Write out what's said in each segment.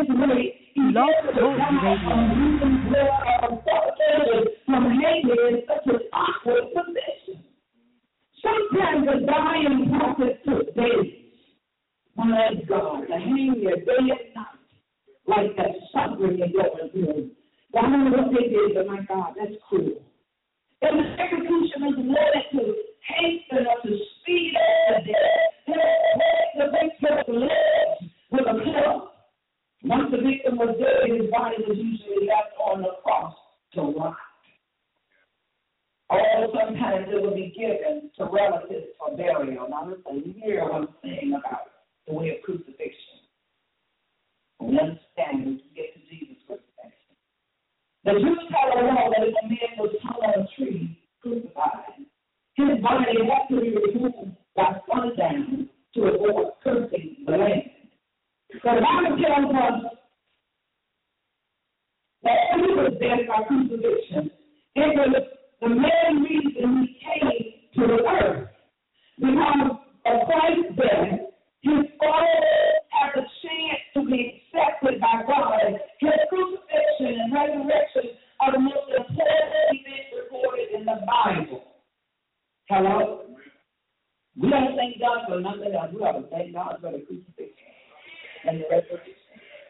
Blog Talk Radio. From hanging in such an awkward position. Sometimes the dying prophet took days, my God, to hang there day and night, like that suffering they going through. I don't know what they did, but my God, that's cruel. And the executioners wanted to hasten or to speed up the death. The victim lives with a club. Once the victim was dead, his body was usually left on the cross to rot. Or sometimes it will be given to relatives for burial. Now listen, you hear what I'm saying about the way of crucifixion. We understand when we get to Jesus' crucifixion. The Jews had a law that if a man was hung on a tree, crucified, his body had to be removed by sundown to avoid cursing the land. So the Bible tells us that he was dead by crucifixion. It was the main reason he came to the earth. Because of Christ's death, his soul had the chance to be accepted by God. His crucifixion and resurrection are the most important events recorded in the Bible. Hello? We don't thank God for nothing else. We ought to thank God for the crucifixion and the resurrection.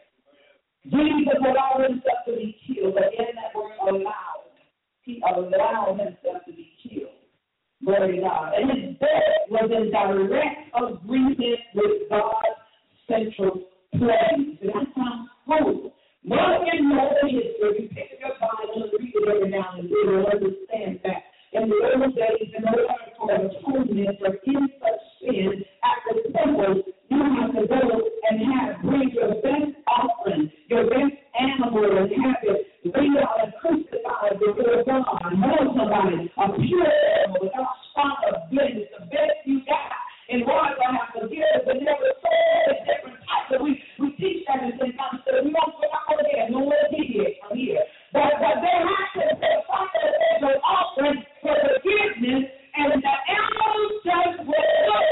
Jesus had already set to be killed, but in that word allowed. He allowed himself to be killed. Glory to God. And his death was in direct agreement with God's central plan. And that sounds cool. Well, in the history, you pick up your Bible and read it every now and then and understand that in the old days, in order for atonement for any such sin at the temple, you have to go and bring your best offering, your best animal, and have it laid out and crucified before God. Know somebody, a pure animal without spot of blemish, the best you got. And Lord, I have to give it, but there were so many different types that we teach that in St. Thomas. So we don't go out there, no one here from here. But they have to sacrificial offering for forgiveness, and the animals just will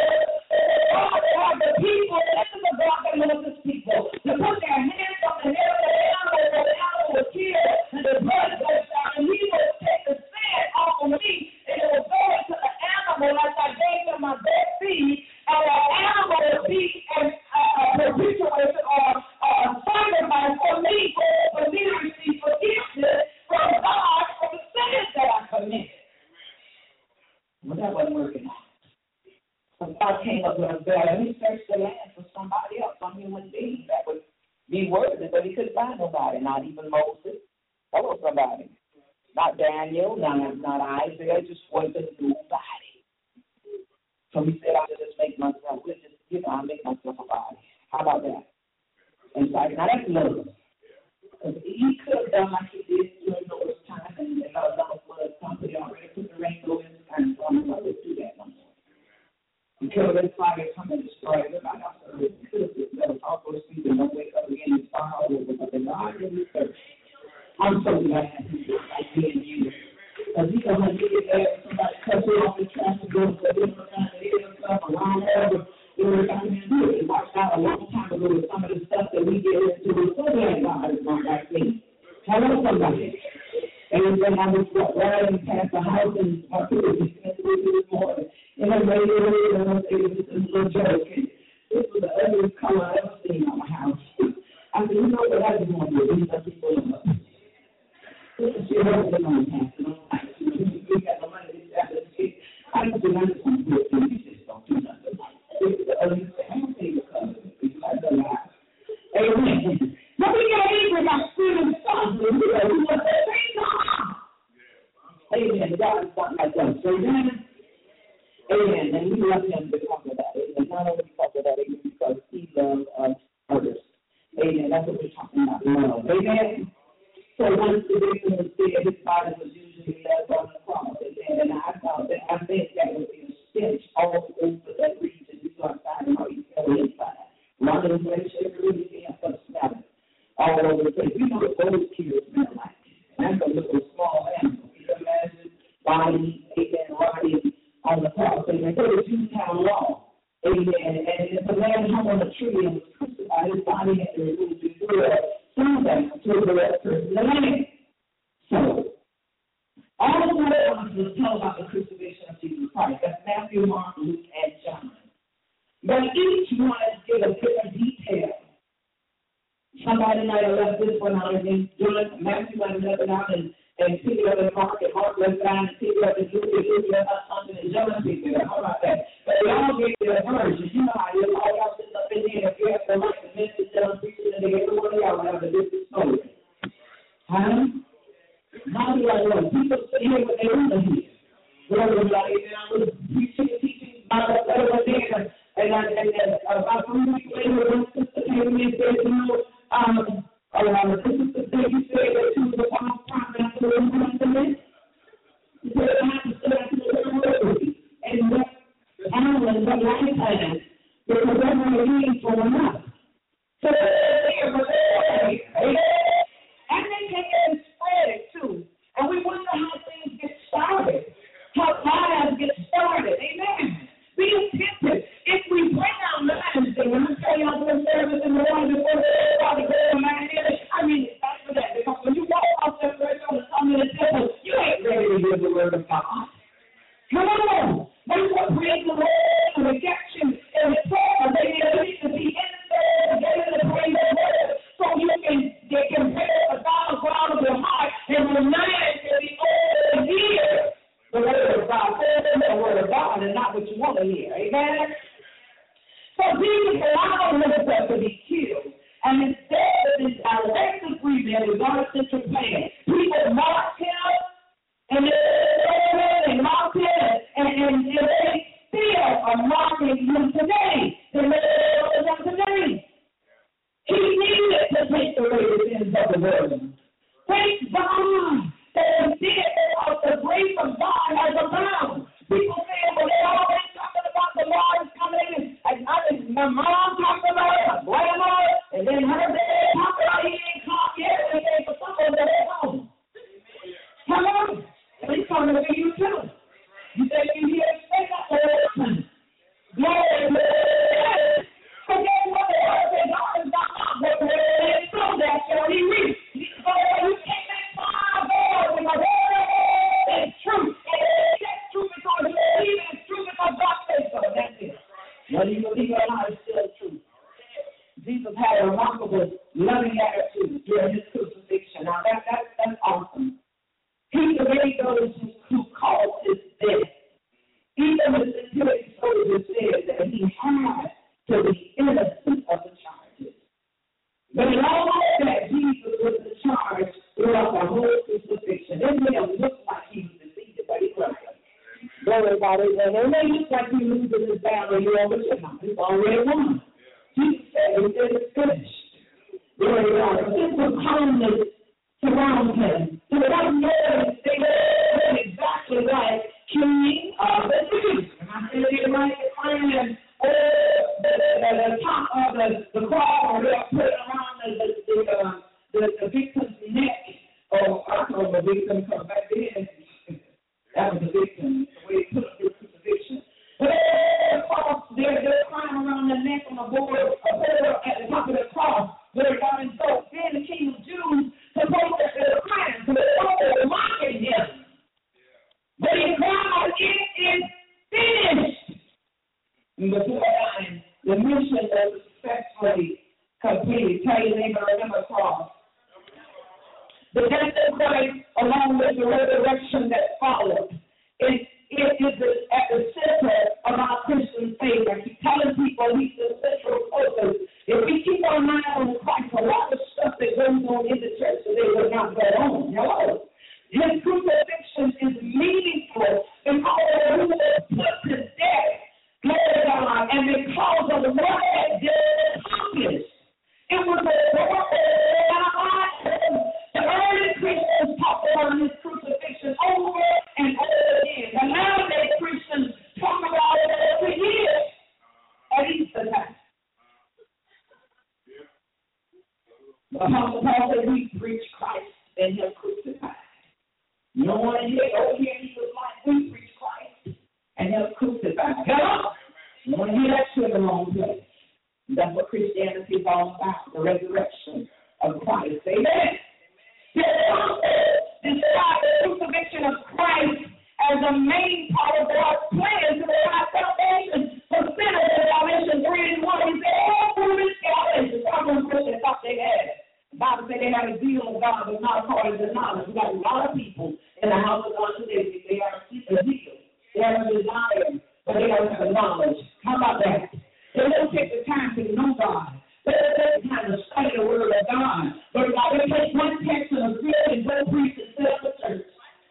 God had the people, listen to God that loves his people, to put their hands on the head of the animal, so the animal was killed, and the blood goes down, and he will take the sin off of me, and it will go into the animal like I gave them my best seed, and the animal will be a propitiation or a sacrifice for me to receive forgiveness from God for the sins that I committed. Well, that wasn't working out. So God came up with a better. He searched the land for somebody else, some human being that would be worthy, but he couldn't find nobody, not even Moses. Hello, somebody. Not Daniel, not Isaiah, just wasn't nobody. So he said, I'll just make myself, I'll make myself a body. How about that? And so, now that's love. Because he could have done like he did during Noah's time, and Noah's flood company already put the rainbow in the sky, so I'm not going to do that no more. Until this fire come and destroy everybody else. It could have also seen them wake up again and start all over, but the God in the church. I'm so glad like being you. Because you know when you get there, somebody cuts you off the trash to go to the different kind of areas, stuff around there. We're not going to do it. It watched out a long time ago with some of the stuff that we get into. We're so glad God is not like me. Hello, somebody. And then I was riding past the house and my kids this morning. And I made it and I said, this is a little joke. This was the ugliest color I've ever seen on my house. I said, you know what I just want to do? These are people in love. This is your husband on the house. We got the money. I just want to do it. You just don't do nothing. This is the ugliest thing. I don't think it's color. It's like the life. Amen. But we get angry about stealing something. We want to say, amen. God is not like that. So then, amen. And we love him because of that. Amen. Not only because of that, amen, because he loves us others. Amen. That's what we're talking about, love. Amen. So once the victim was dead, his body was usually left on the cross. Amen. And I think that would be a stench all over that region. You go outside and all you feel inside. Running away, shaking, really can't stop smelling. All over the place. You know what those kids smell like. That's a little small animal. Can you imagine body, amen, rotting on the cross? Amen. So the Jews had a law. Amen. And if a man hung on a tree and was crucified, his body had to be removed before to the rest of the land. So, all of the Gospels tell about the crucifixion of Jesus Christ. That's Matthew, Mark, Luke, and John. But each one gives a different detail. Somebody might have left this one out and then Matthew might have left it out and pick it up in Mark, and Mark left it out and pick it up in Luke, and Luke left out something, and John picked it up. How about that? But they all gave their version. You know how it is. All y'all sitting up in there, if you have the right to message, John preaching, and every one of y'all have a different story. Huh? How do I know? People sit here what they want to hear. Whether it's like, I was teaching about the other day, and about 3 weeks later, one sister came in and said, this is the thing you said that she was a false prophet after the Testament. He said, I have to say that to the word. And what Alan, what lifetime, because that's what it means for enough. So and they take it and spread it too. And we wonder how things get started, how lives get started. Amen. Be attentive. If we bring our lives, and when I tell y'all to service in the morning before the I mean, that's for that. Because when you walk out there on the summit of the temple, you ain't ready to hear the word of God. Come on. That's what brings the word and rejection and the prayer. They need to be in there together to bring the word so they can bring the ground of your heart and remind you to be open to hear the word of God. The word of God and not what you want to hear. Amen? So Jesus allowed himself to be killed. And instead of this direct agreement with God's central plan, people mocked him, and they mocked him, and they still are mocking him today. They make him today. He needed to take away the sins of the world. Thank God that he did because the grace of God has abounded. People say, well, they always talking about the Lord is coming in. My mom talked about it, my grandma, and then her dad talked about he ain't come yet, and they for some of them at home. Come on. And he's coming to you too. You think you hear him say that all the time. Glory to God. But guess what? The Lord said, God is not out there, and so that shall he reap. So you can't make fire boil because it's true. And it's true because you believe it. It's true because God says so. That's it. Whether you believe it or not, it's still true. Jesus had a remarkable, loving attitude during his crucifixion. Now, that's awesome. He forgave those who caused his death. Even the security soldier said that he had to be innocent of the charges. But in all of that, Jesus was in charge throughout the whole crucifixion. It may have looked like he was defeated, but he wasn't. Glory about it. And it may look like he loses his battle, you know, but he's already won. Jesus said it's finished. Glory to God. This was calmness surround him. So that noise, they were exactly like King of the Jews. And I said it right behind the top of the cross, or they'll put it around the victim's neck. Oh, I know the victim come back in. That was the victim. The way they put up the crucifixion. But they're crying around the neck on the board, at the top of the cross. Where God and so then the King of Jews supposed to be crying, so they were mocking him. But he cried, it is finished. And before dying, the mission was successfully completed. Tell your neighbor, remember the cross. The death of Christ, along with the resurrection that followed, it is at the center of our Christian faith. I keep telling people he's the central focus. If we keep our mind on Christ, a lot of stuff that goes on in the church today will not go on. Hello. His crucifixion is meaningful because he was put to death, glory to God, and because of what that death accomplished. It was a work the early Christians talked about his crucifixion over and over again. The nowadays Christians talk about it every year at Easter time. The Apostle Paul said we preach Christ and him crucified. No one here, over here, he was like, we preach Christ and him crucified. Hello? No one here, that's in the wrong place. That's what Christianity is all about, the resurrection of Christ. Amen. The Bible said they had a zeal of God, but not according to knowledge. We got a lot of people in the house of God today. They have a zeal. They have a desire, but they don't have a knowledge. How about that? They don't take the time to know God. They don't take the time to study the word of God. But God, they take one text and a script and go preach and set up a church.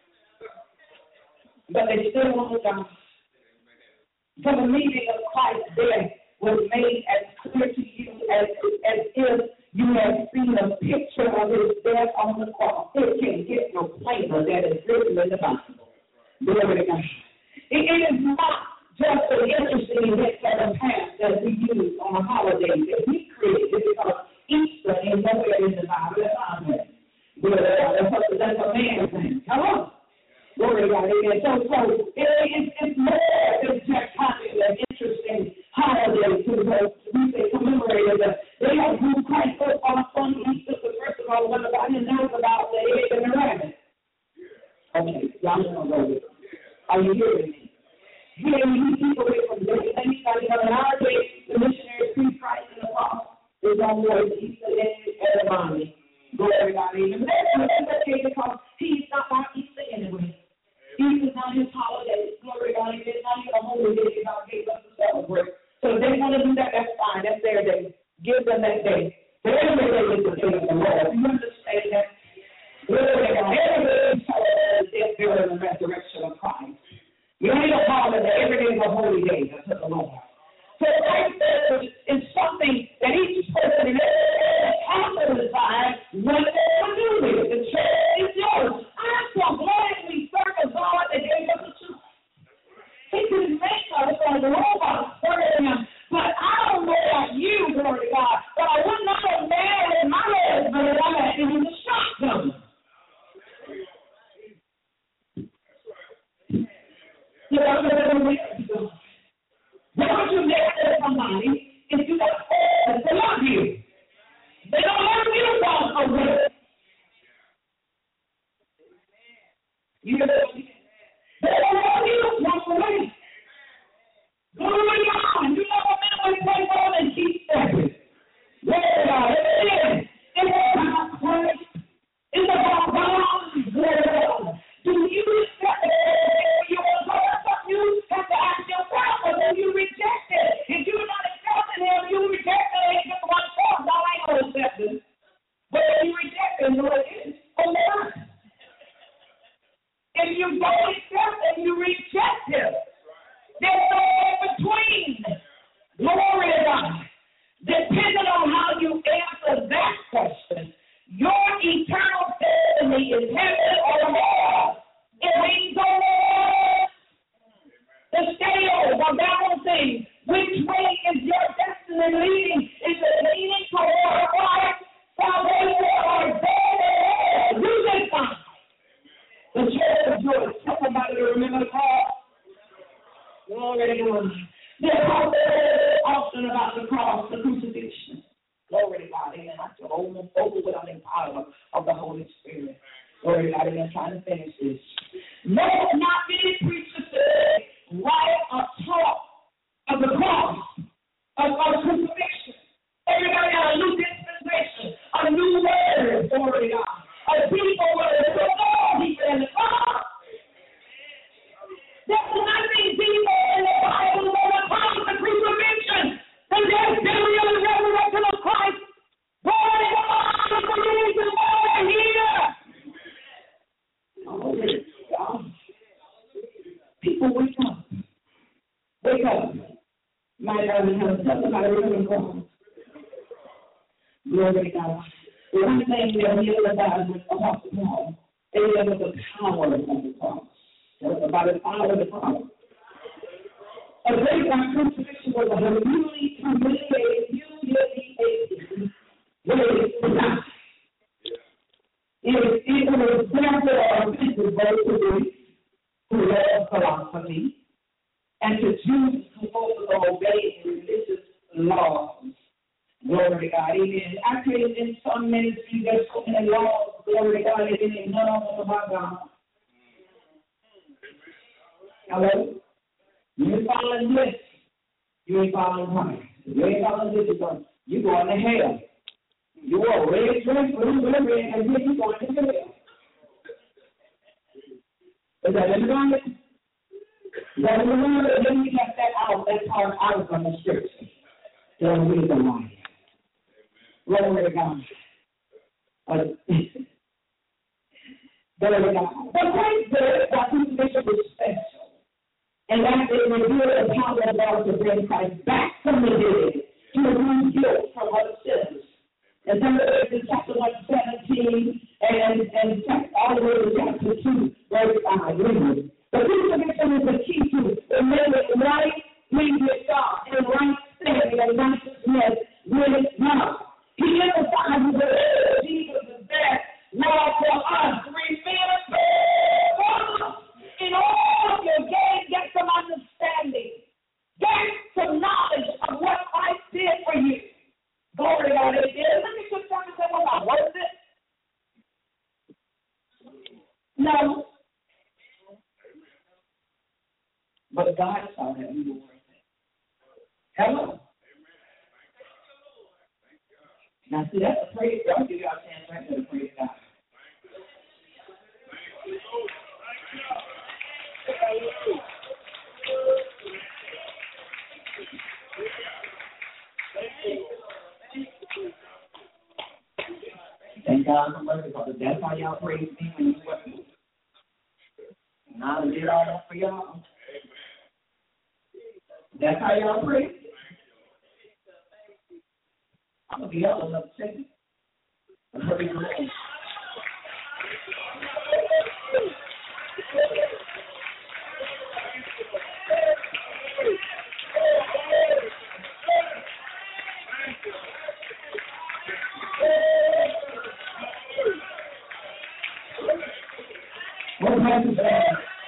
But they still want God. So the meaning of Christ's death was made as clear to you as if you have seen a picture of his death on the cross. It can't get no plainer than is written in the Bible. Glory to God. It is not just an interesting event for the past that we use on a holiday that we created because Easter is nowhere in the Bible. That's not that. That's a man's thing. Come on. Glory to God. Amen. So it's more than just having an interesting holiday to we say commemorate it. They have Blue Christ on Easter. First of all, what nobody knows about the egg and the rabbit. Okay, y'all don't know this. Are you hearing me? Here you keep away from this. Anybody know in our day, the missionaries preach Christ in the cross. There's no more Easter and the Bonnie. Glory to God. Amen. That's okay because he's not about Easter anyway. Easter's not his holiday. Glory to God. It's not even a holy day God gave us to celebrate. So if they want to do that, that's fine. That's their day. Give them that day. But every day is the day of the Lord. You understand that? Glory to God. Every day is the death, burial, and the resurrection of Christ. You ain't a holiday. Every day is a holy day unto the Lord. So right there is something that each person in every house desire when they do this. The church is yours. I'm so glad we serve a God that gave us a truth. He didn't make us like robots serving him. But I don't know about you, glory to God, but I would not have married my husband if I had him in the shotgun. You know, why would you marry somebody if you got parents that love you? They don't love you to walk away. You know, they don't love you to walk away. Glory to God. You know what men always take on and keep stepping. Glory to God. It's about Christ. It's about God. Glory to God. Do you accept it? You have to ask yourself whether you reject it. If you're not accepting him, you reject it. Ain't just one form. No, I ain't gonna accept it. But if you reject it, no, it is. Oh, not. If you don't accept him, you reject him. There's no in between. Glory to God. Depending on how you answer that question, your eternal destiny is heaven or hell. It means the Lord. The scale of that whole thing. Which way is your destiny leading? Is it leading toward Christ, salvation, or death? You decide. The church of joy. Somebody remember the cross? Glory to God. They're often about the cross, the crucifixion. Glory to God. Amen. I feel overwhelming power of the Holy Spirit. Glory to God. Amen. I'm trying to finish this. No, not many preachers today write a talk of the cross, of crucifixion. Everybody got a new dispensation, a new word. Glory to God. A people word. People in the cross. There's nothing deeper in the Bible than the cross, the crucifixion, the death, burial, and resurrection of Christ. Glory to God, the reason why we're here. Oh, people, wake up. Wake up. My God, we have somebody remember the cross. Glory to God. The one thing that we realize with Apostle Paul, they live with the power of the cross. About the power of the cross. A great crucifixion was a humiliating way to die. It was therefore offensive both to Greeks who love philosophy and to Jews who also obey religious laws. Glory to God. Amen. Actually, in some ministries, there's so many laws. Glory to God. Amen. None of them about God. Hello? You ain't following this. You ain't following Christ. You ain't following this because you're going to hell. You are red, dress, blue, red, and then you're going to hell. Is that in the Bible? That in the Bible? Then we left that part out from the scripture. Don't read the line. Glory to God. Glory to God. But right there, that crucifixion was special. And that it revealed the power of God to bring Christ back from the dead, to remove guilt from our sins. And then in chapter 17 and all the way to chapter 2, verse 5. The crucifixion is the key to remaining right with God and right standing and righteousness with God. He emphasizes that Jesus is there now for us. Remember, in all of your gain, get some understanding. Get some knowledge of what Christ did for you. Glory to God. Let me just tell you something about what is it? No. But God saw that we were worth it. Hello. Now, see, that's a praise. I'll give you our chance right there to praise God. Thank God for mercy, because that's how y'all praise me when you wasn't. And I did all that for y'all. That's how y'all praise. I'm going to be up another second. Praise the Lord. What happens there?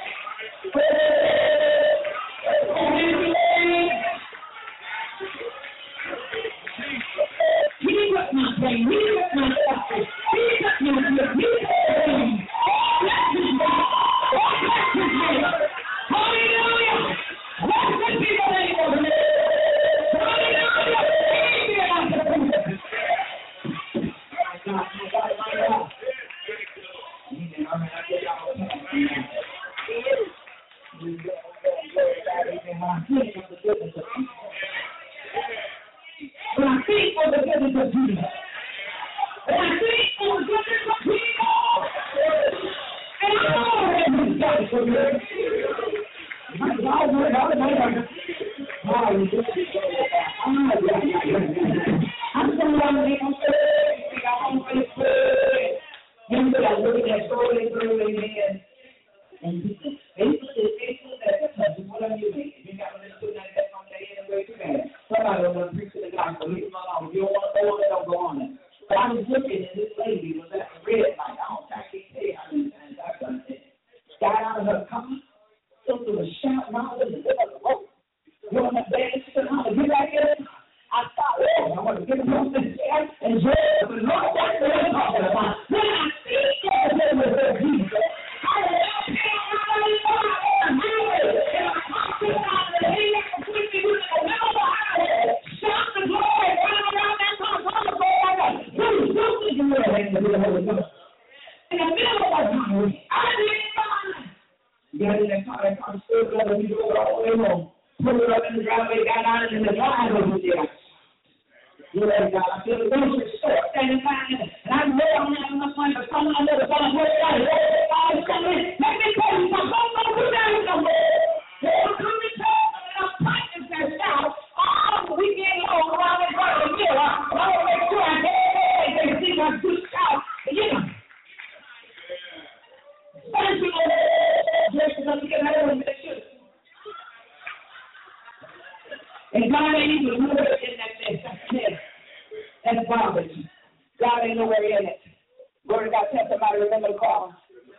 And God ain't even nowhere in that. That's garbage. God ain't nowhere in it. Glory to God, tell somebody, remember the cross.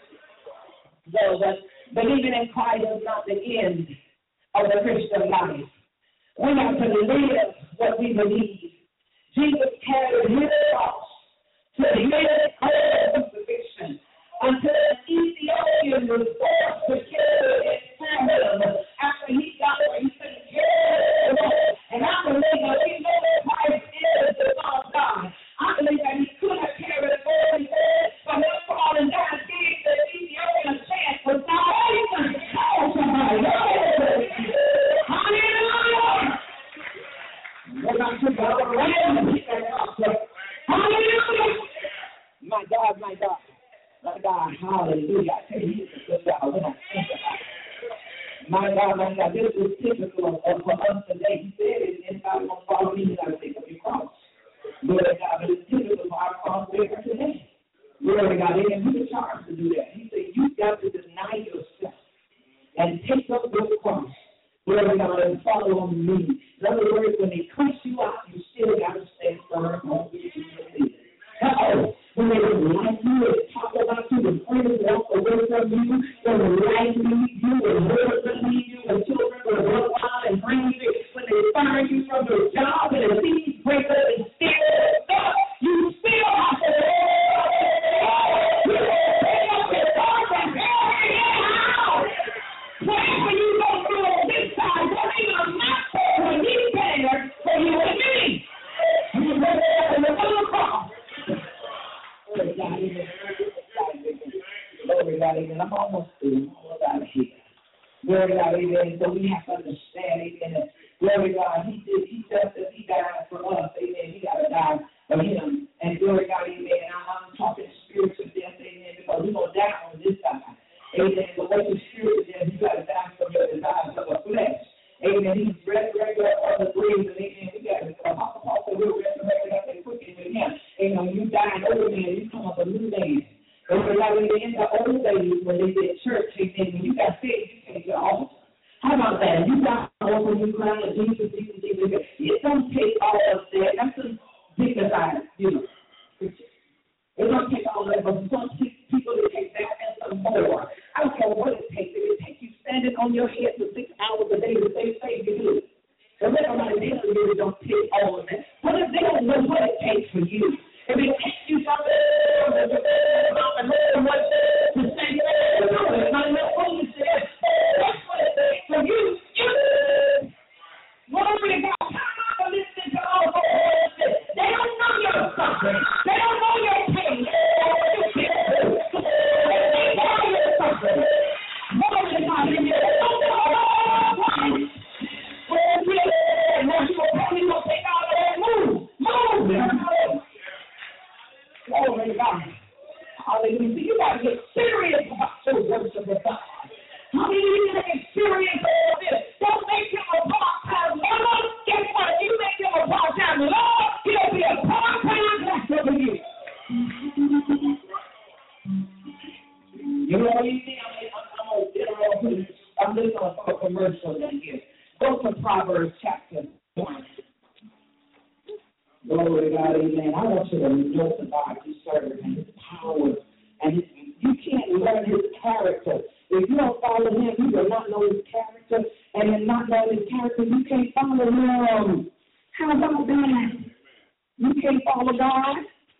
So that believing in Christ is not the end of the Christian life. We have to live what we believe. Jesus carried his cross to his crucifixion until an Ethiopian was forced to carry it for him after he got where he couldn't carry it alone. And I believe that we know that Christ is the Son of God. I believe that God, my God. My God, hallelujah. I tell you, this is good God when I think about it. My God, this is typical of us today. He said, if God won't follow me, you got to take up your cross. Glory to God, but it's typical of our cross bearer today. Glory to God, and we are charged to do that. He said, you got to deny yourself and take up your cross. Glory to God, and follow me. In other words, when they curse you out, you still got to stand firm on your feet. When they don't like you and talk about you, and friends walk away from you, when the life leaves you, and husband leave you, and children will run wild and bring you, when they fire you from your job, and the thieves break up and steal stuff, you still have to pray for you go through on this side, but even not for me better for you and me. You better have a cross. Glory to God, amen. I'm almost through. Out of here. Glory to God, amen. So we have to understand, amen. Glory to God, He died for us, amen. He got to die for Him. And glory to God, amen. I'm talking spiritual death, amen, because we're going to die on this side. Amen. But what is spiritual death, you got to die from your desires of the flesh. Amen. He's resurrected up on the grave, and amen. We got to also we're resurrected up and quicken with Him. Amen. You died old man, you come up a new man. In the old days when they did church, amen, when you got saved, you came to the altar. How about that? You got over, you crying, Jesus. It don't take all of that. That's a dignified, preacher. It don't take all that, but some people, it takes that and some more. I don't care what it takes. If it takes you standing on your head for 6 hours a day to say, you do it. The rest of my day really don't take all of that. What if they don't know what it takes for you? If it takes you something to say, it's not enough for you to say, that's what it takes for you. Glory to God. I'm listening to all the voices. They don't know your suffering. They don't know your pain. They know your suffering. Glory to God. And you don't know why. Well, you will take out that move. Glory to God. Hallelujah. You got to get serious about your worship of God. Hallelujah. You got to get serious about this. Don't make him a part-time Lord. Guess what? If you make him a part-time Lord, he'll be a part-time pastor for you. You know what you think? I'm just going to put a commercial in here. Go to Proverbs chapter 1. Glory to God, amen. I want you to know the God you serve and His power. And you can't learn His character. If you don't follow Him, you will not know His character. And in not knowing His character, you can't follow Him. How about that? You can't follow God.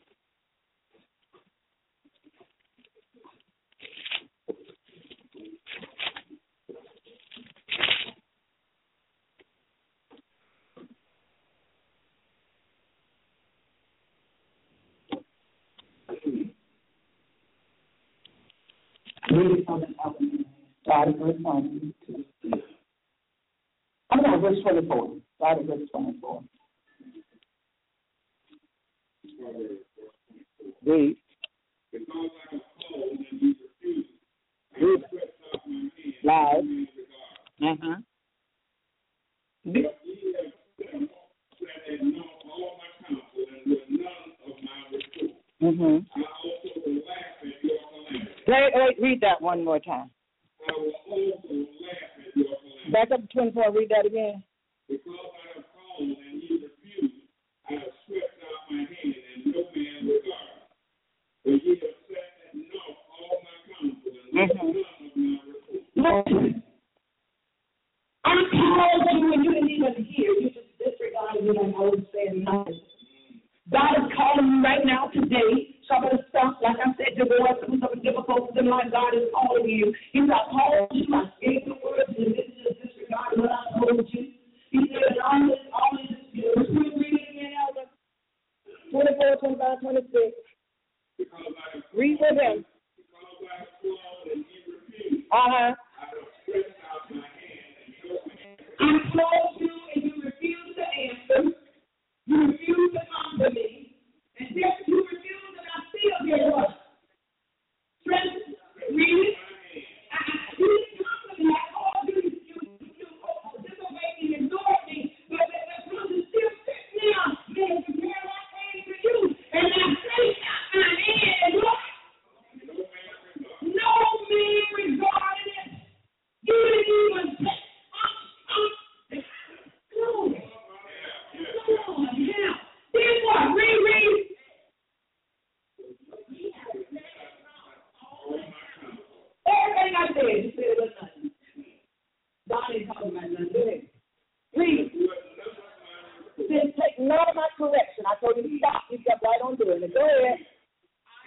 Read from the top of the start of verse 1. I'm on verse 24. Start of verse 24. Read. Because I was called and you refused. Read. Loud. But ye have said that know all my counsel and with none of my reproof. I also will laugh at your calamity. Wait, read that one more time. I will also laugh at your calamity. Back up to 24, read that again. Because I have called and you refused, I have stretched out my hand and no man regards. But ye have said that know all my counsel and with none of my reproof. Listen, I'm called you and you didn't even hear. You just disregarded me and I was saying nothing. God is calling you right now today. Some of the stuff, like I said, you're going through some difficulties in life. God is calling you. He's not calling you. I gave the words and this is disregard what I told you. He said, all this, read it again, Elder. 24, 25, 26. Read with him. Because I have called and you refused. I have stretched out my hand and your hand. I called you and you refused to answer. You refused to come to me. And yet you refuse, and I still hear what?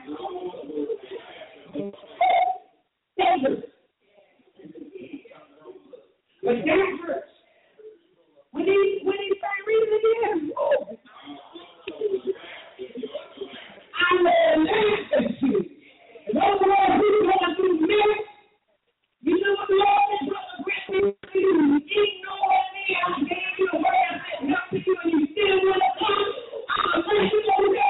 Dangerous. But dangerous. When he started reading it again, I'm laugh at you. And those of us who going through minutes, you know what the Lord is going to bring me to you. You ignore me. I gave you the word. I said help to you, and you still want to come. I'm going to let you know that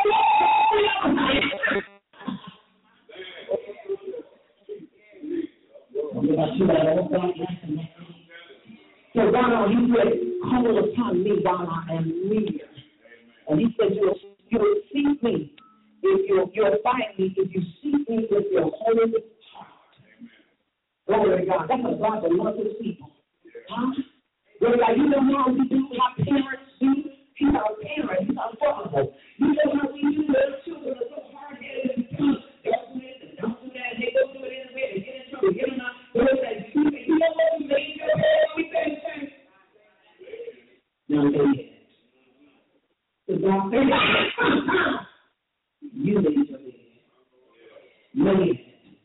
so God, he said, call upon me while I am near. And he said, you'll seek me if you'll find me if you seek me with your whole heart. Glory to God. That's a God that loves his people. Huh? Glory to God. You know how we do, how parents do. He's our parent. He's our father. You know how we do little children are so hard-headed and don't do this and don't do that. They go do it anyway. They get in trouble. Get them out. You know what we made your head? We say, no, they didn't. The God said, you made your head. No, they didn't.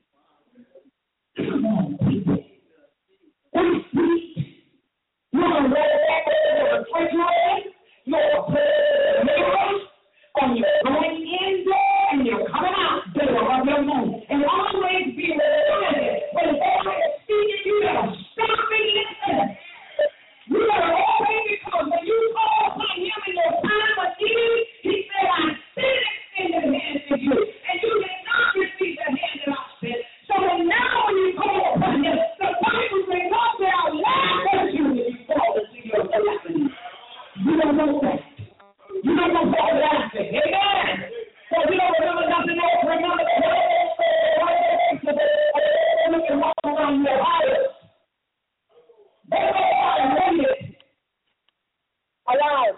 Come on, people. That's sweet. You want to roll back over the refrigerator? You want to put it in the mirror? And you're going in there and you're coming out there of your home. And always be reminded when God is speaking, you better stop and listen. You better obey because when you call upon him in your time of need, he said, I sent extended hand to you. And you did not receive the hand that I sent. So now when you call upon him, the Bible says, God said, I'll laugh at you when you fall into your calamity. You don't know that. You don't know God laughing. Amen. So you don't remember nothing else. Remember the look and walk around your house. They don't want it. Allowed.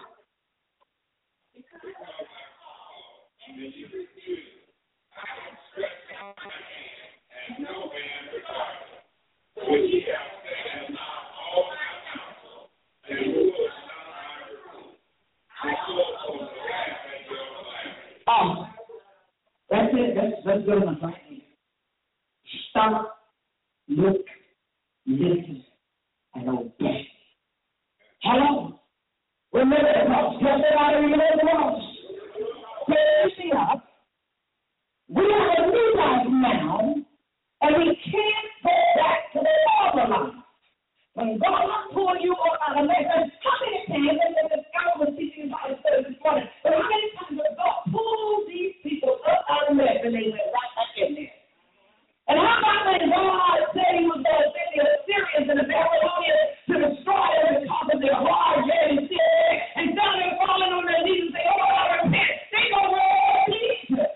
That's it. That's good enough, right? Stop, look, listen, and obey. Hello? Remember the cross. Just about remember the cross. See us. We have a new life now, and we can't go back to the former life. When God pulled you out of mess, how many times, and I was teaching about it this morning, but how many times did God pull these people up out of mess and they went right back in there? And how about when God said he was going to send the Assyrians and the Babylonians to destroy them because of their hard head and sin, and some of them falling on their knees and say, oh, I repent. They go where all Jesus.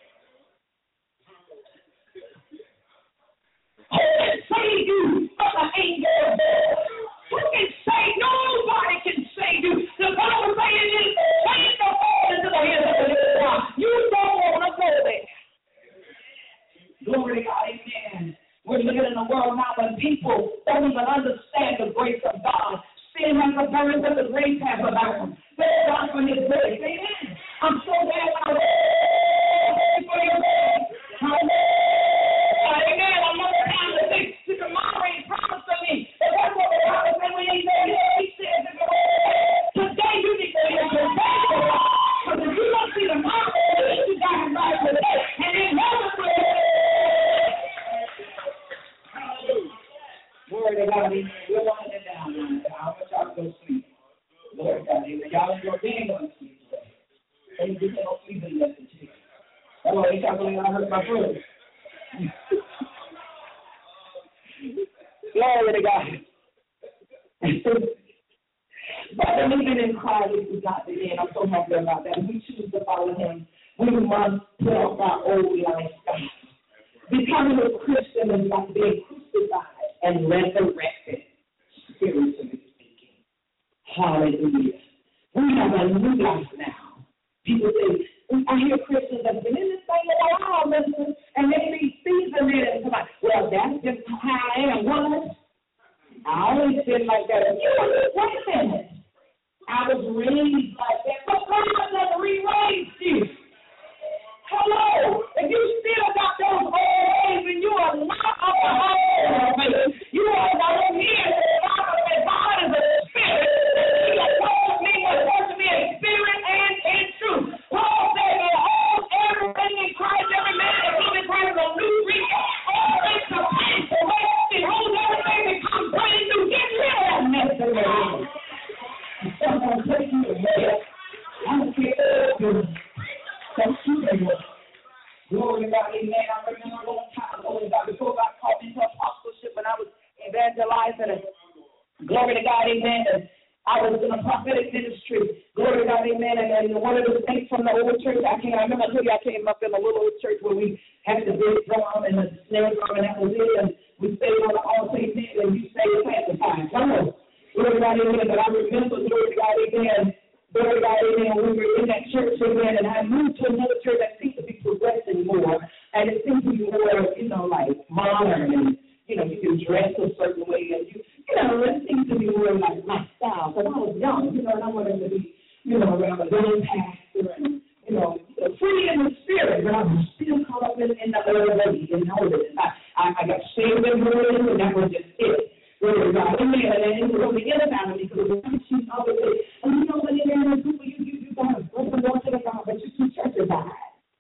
Who can save you from the angel of death? Who can save? Nobody can save you. The Bible saying is, change the fall into the hands of the living God. You don't want to go there. Glory to God, amen. We're living in a world now when people don't even understand the grace of God. Sin has abounded, but the grace has abounded. Thank God for his grace, amen. I'm so glad I was for your grace. Amen. I'm not trying to think. Sister Mara promised to me. But that's what the Bible said when he said, today you need to hear your faith. Because if you don't see the Bible, you got to write today. And then never will. Glory to God. We're winding it down now. I want y'all to go sleep. Glory to God. Y'all in your bed going to sleep today. And you can't sleep in that today. Hello, ain't y'all going to hurt my foot? Glory to God. But believing in Christ is not the end. I'm so happy about that. We choose to follow him. We must put off our old lifestyle. Becoming a Christian is like being crucified and resurrected, spiritually speaking. Hallelujah. We have a new life now. People say, I hear Christians that have been in this thing a while, listen, and they be seasoned in it. Like, well, that's just how I am. What? I always been like that. Wait a minute. I was raised like that. But God never re-raised you. Hello. If you Glory to God, amen. I remember a long time ago, God, before God called me to apostleship when I was evangelizing, and glory to God, amen. And I was in a prophetic ministry, glory to God, amen. And one of the saints from the old church, I remember I told you I came up in a little old church where we had the big drum and the snare drum, and that was it. And we stayed on the altar, amen, and you stayed sanctified. Come on. Glory to God, amen. But I remember, glory to God, amen. Glory to God, amen. We were in that church, amen, and I moved to another church that seemed to be progressing more, and it seemed to be more, like modern, and, you can dress a certain way, and it seemed to be more like my style. But I was young, and I wanted to be, around a young pastor, and, free in the spirit, but I was still caught up in the old lady, and holiness. I got saved in holiness, and that was just it. Glory to God, amen. And it was on the inside of me, because she's always saying, and when you're in the group, you got to go from one to the God, but you keep churches behind.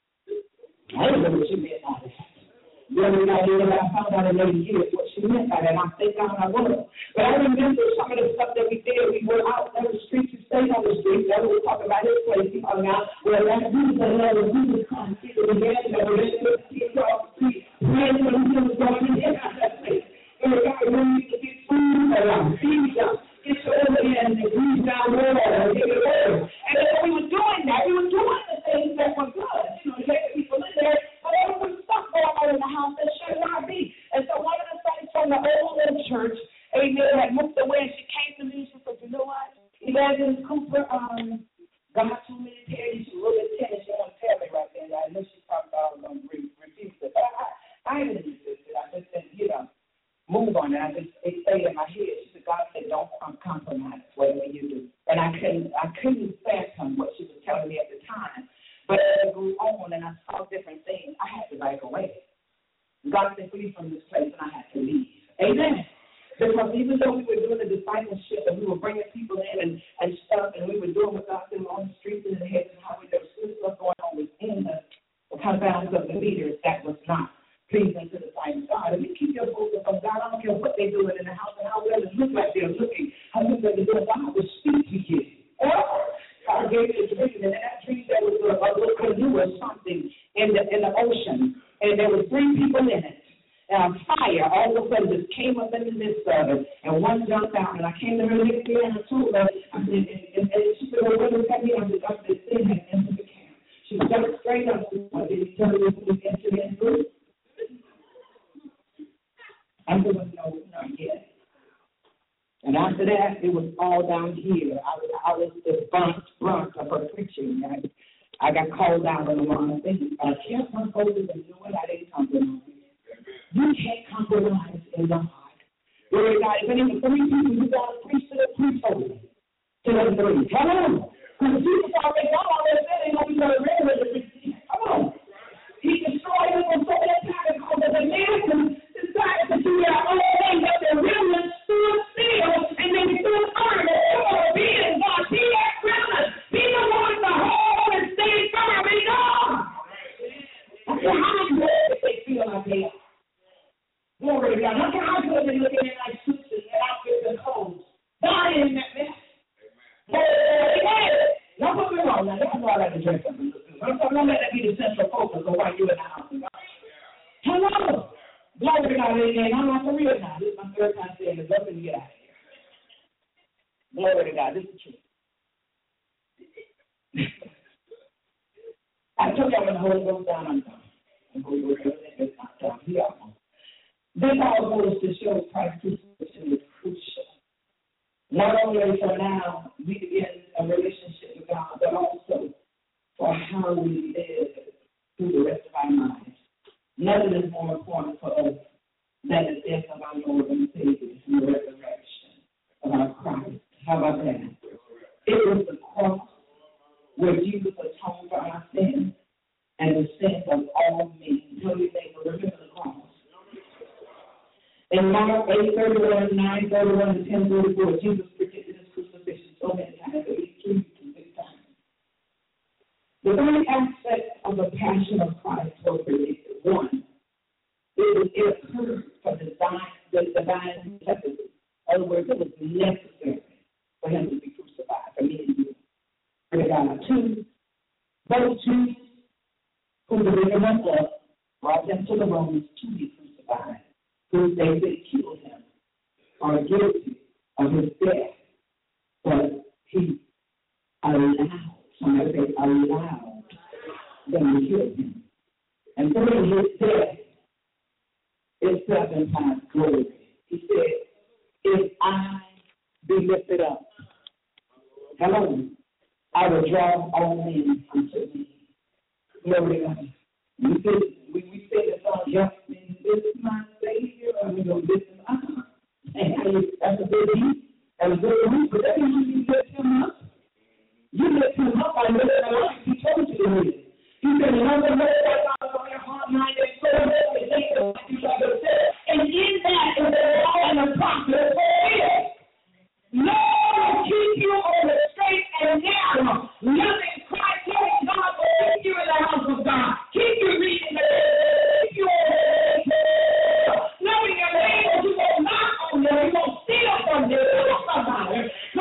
I don't know what she meant by that. Glory to God, amen. I found out a lady here what she meant by that, and I thank God I was. But I remember some of the stuff that we did. We were out on the streets, we stayed on the streets. That was talking about his place. He hung out where that Jesus another Jesus come. He was there, and we across the street, praying for him, he was going in that place. And we got room to get food around, feed up, get your over there and breathe down water and get it over. And when we were doing that, we were doing the things that were good. Get people in there, but there was stuff going on in the house that should not be. And so one of the things from the old church, amen, had moved away, and she came to me and she said, you know what? Evangelist Cooper, God told me to tell you, she's a little bit timid. She won't tell me right then. I know she probably thought I was going to refuse it. But I didn't resist it. I just said, move on it. It stayed in my head. She said, God said, don't compromise whatever you do. And I couldn't fathom what she was telling me at the time. But as I grew on and I saw different things, I had to back away. God said, leave from this place, and I had to leave. Amen. Because even though we were doing the discipleship and we were bringing people in and stuff, and we were doing what God said on the streets and in the hedges and highways, there was still stuff going on within the confines of the leaders that was not pleasing to the sight of God. And you keep your focus on God. I don't care what they're doing in the house and how well it looks like they're looking. How good they're doing. God will speak to you. God gave you a dream, and in that dream there was a little canoe or something in the ocean, and there were 3 people in it. And fire all of a sudden just came up in the midst of it, and one jumped out. And I came to her next day and I told her, and she said, well, what does that mean? I said, God, this thing has entered the camp. She jumped straight up. What did he tell you when we entered in through? I said, no, not yet. And after that, it was all down here. I was the brunt of her preaching. I got called out on the wrong thing. I kept my focus and knowing I didn't compromise. You can't compromise in God. Glory to God. If any of the 3 people you got to preach to the preach holy. To the 3. Come on. Because Jesus already, God already said ain't going to be no regular to preach. Come on. He destroyed them on so many times because of the man decided to do their own thing, that the remnant stood still and they stood firm. Come on, be in God, be that remnant, be the one to hold and stay firm in God. That's how good they feel like they are. Glory to God. Look at how good they're looking at like suits and outfits and clothes. God is in that mess. Don't put me wrong. Now, that's why I like to dress up and look good. But don't let that be the central focus of why you're in the house of God. Hello. Glory to God, amen. I'm not for real now. This is my 3rd time saying this. Let me get out of here. Glory to God. This is true. I told y'all when the Holy Ghost down, I'm done. The Holy Ghost is not down. Here I am. This all goes to show Christ's crucifixion is crucial. Not only for now we begin a relationship with God, but also for how we live through the rest of our lives. Nothing is more important for us than the death of our Lord and Savior and the resurrection of our Christ. How about that? It was the cross where Jesus atoned for our sins and the sins of all men. Tell your neighbor, remember the cross. In Mark 8:31, 9:31, and 10:34, Jesus predicted his crucifixion so many times, at least 3 to 6 times. The very aspect of the passion of Christ was predicted. One, it occurred for the divine necessity. In other words, it was necessary for him to be crucified, for me and you. For God. 2, those Jews who delivered him up the Romans to be crucified, who they killed him, are guilty of his death. But he allowed, somebody say, allowed them to kill him. And through his death, it's 7 times glory. He said, if I be lifted up, hello, I will draw all men unto me. Glory to God. We say the song, yes, this is my Savior, and we go, this is mine. And that's a good beat. That's a good beat, but that means you lift him up. You lift him up by living a life he told you to live. He said, another Lord that God on your heart, mind, and soul, and think of what you have said. And in that is the law and the prophet for it. Lord will keep you on the straight and narrow. Loving Christ, loving God will keep you in the house of God. Keep you reading the Word. Keep you on the loving your neighbor. You will knock on them. You won't steal from them. You won't somebody. You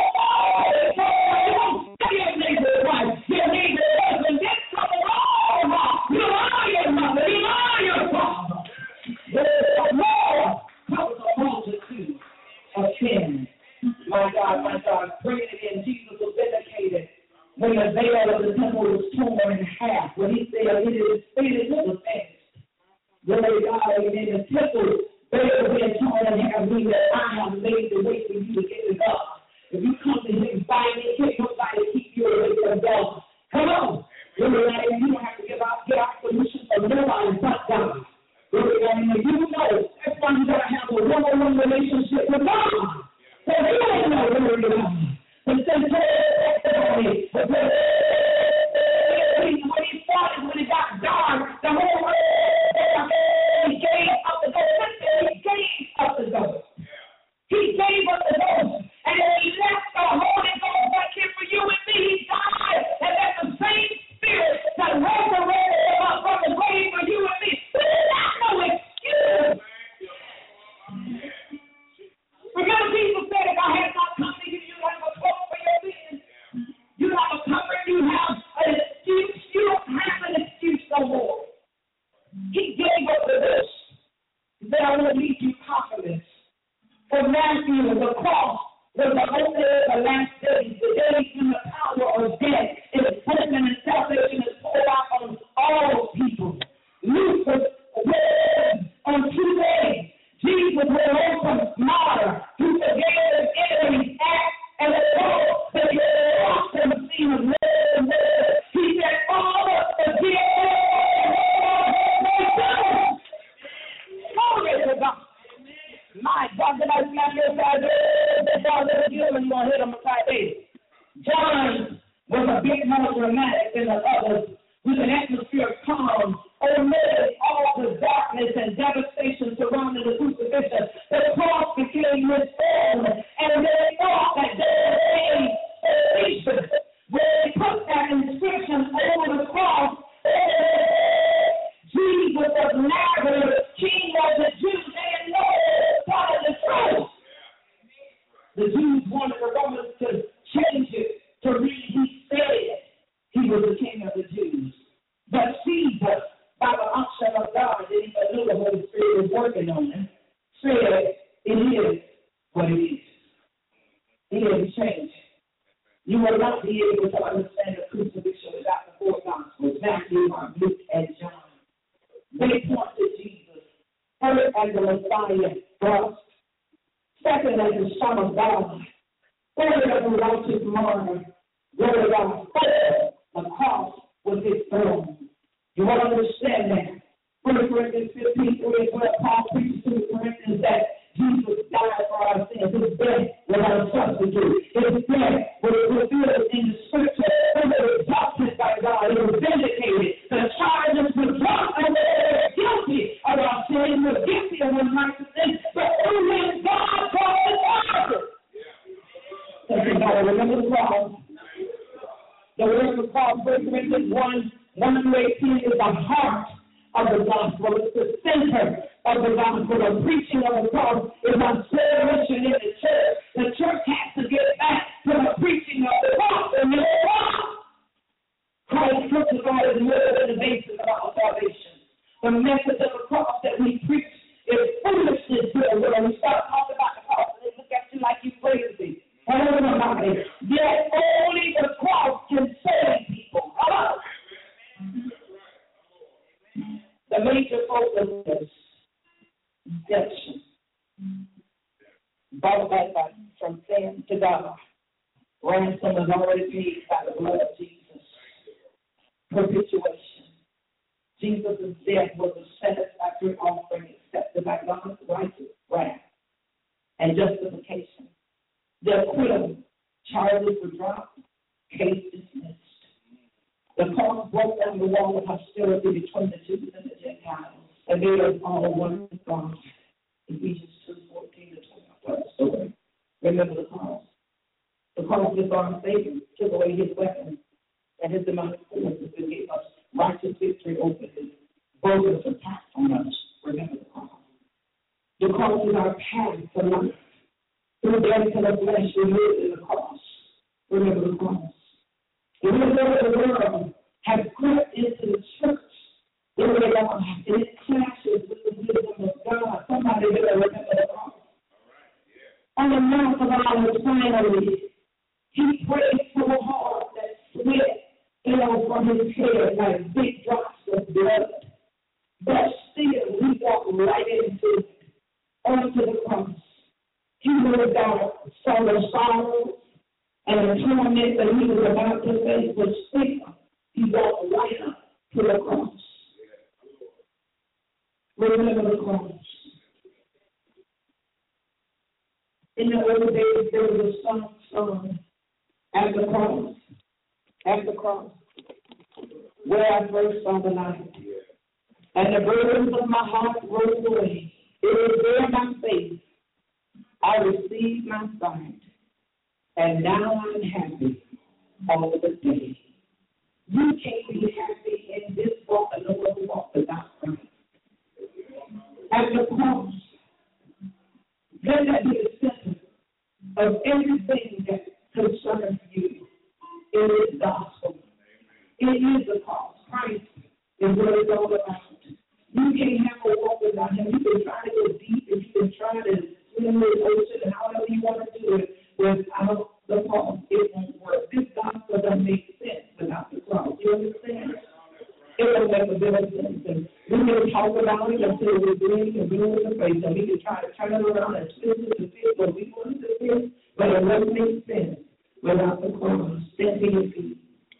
won't steal your neighbor's wife. Your neighbor's husband. That's coming all wrong. You are your mother. You are your father. The Lord covers a multitude of sins. My God, bring it in. Jesus was vindicated when the veil of the temple was torn in half. When he said, it is finished, it was finished. Glory to God, amen. The temple veil being torn in half means that I have made the way for you to get to God. If you come to him by me, can't nobody keep you away from God. Come on. Glory to God, you don't have to get out solution for nobody but God. Glory to God, and you know, that's why you got to have a one-on-one relationship with God. So he don't know where we're going. But since when he started, when it got dark, the whole world, he gave up the ghost. He gave up the ghost. He gave up the ghost. And then he left the Holy Ghost back here for you and me. He died. And that's the same spirit that resurrected him up from the grave for you and me. There's not no excuse. Remember, Jesus said, if I had not come to you, you have a cloak for your sins. You have a covering. You have an excuse. You don't have an excuse no more. He gave up the ghost. He said, I will leave you powerless. For Matthew, the cross was the only of the last days, the days when the power of death is present and salvation is poured out on all people. Luke was on 2 days. Jesus was also martyr who forgave his enemies' acts and the cross that he lost and the scene of love. He said, Father, forgive them. Glory to God. My God, that I not your side, that Father forgive and you're going to hit him beside me. John was a bit more dramatic than the others, with an atmosphere of calm, amid all the darkness and devastation surrounding the crucifixion. The cross became his own, and they thought that there was a station where they put that inscription over the cross. Jesus of Nazareth, King of the Jews, and no part of the truth. The Jews wanted the Romans to change it to read, he said he was the King of the Jews. But Jesus, by the unction of God, that he knew the Holy Spirit was working on him, said, it is what it is. He didn't change it. You will not be able to understand the crucifixion without the 4 Gospels, Matthew, Mark, Luke, and John. They point to Jesus, first as the Messiah, first, second as the Son of God, third as the righteous martyr, glory to God, fourth, the cross was his throne. You want to understand that. 1 Corinthians 15, 3 as well, Paul preaches to the Corinthians that Jesus died for our sins. His death was our substitute. His death was fulfilled in the scripture. It was exalted by God. It was vindicated. The charges were dropped and they were guilty of our sins. We were guilty of unrighteousness. But through him, God brought the charges. So you got to remember the cross. The word of Paul, 1 Corinthians 1:18 is the heart of the gospel. It's the center of the gospel. The preaching of the cross is our celebration in the church. The church has to get back to the preaching of the cross and the cross. Christ crucified is more than the basis of our salvation. The message of the cross that we preach is foolishness to the world. We start talking about the cross and they look at you like you crazy. Yet only the cross can save people. The major focus is redemption. Brought back from sin to God. Ransom is already paid by the blood of Jesus. Perpetuation. Jesus' death was a satisfactory offering accepted by God's righteous wrath and justification. The acquittal, charges were dropped, case dismissed. The cross broke down the wall of hostility between the Jews and the Gentiles and made us all one with God. Ephesians 2:14-20. Story. Remember the cross. The cross is our Savior, took away his weapons and his demonic forces and gave us righteous victory over his bogus attack on us. Remember the cross. The cross is our path to life. Through death to the flesh, we live in the cross. Remember the cross. The wisdom of the world has crept into the church. And it clashes with the wisdom of God. Somebody better remember the cross. On the Mount of Olives, finally, he prayed so hard that sweat fell from his head like big drops of blood. But still, he walked right into it, onto the cross. He moved out, saw the sorrows and the torment that he was about to face was still. He walked right up to the cross. Remember the cross. In the early days, there was a song at the cross, where I first saw the light. And the burdens of my heart rolled away. It was there by faith I received my sight, and now I'm happy all the day. You can't be happy in this walk and no other walk without Christ. At the cross, let that be the center of everything that concerns you. It is gospel. It is the cross. Christ is what it's all about. You can't have a walk without him. You can try to go deep and you can try to swim in the ocean and however you want to do it without the cross. It won't work. This gospel doesn't make sense without the cross. You understand? It don't make a bit of sense. And we can talk about it until we're doing and blue in the face. And we can try to turn it around and spin it to fit what we want it to fit, but it doesn't make sense without the cross. Stand to your feet.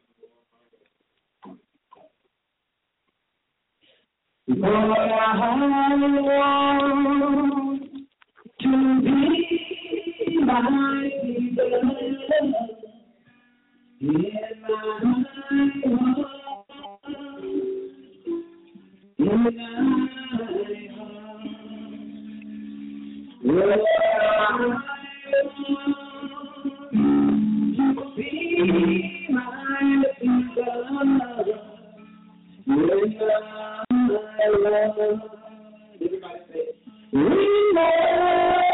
Lord, I want to be my beloved in my heart, in my heart. Lord, I want to be my beloved in my heart. Everybody say, we love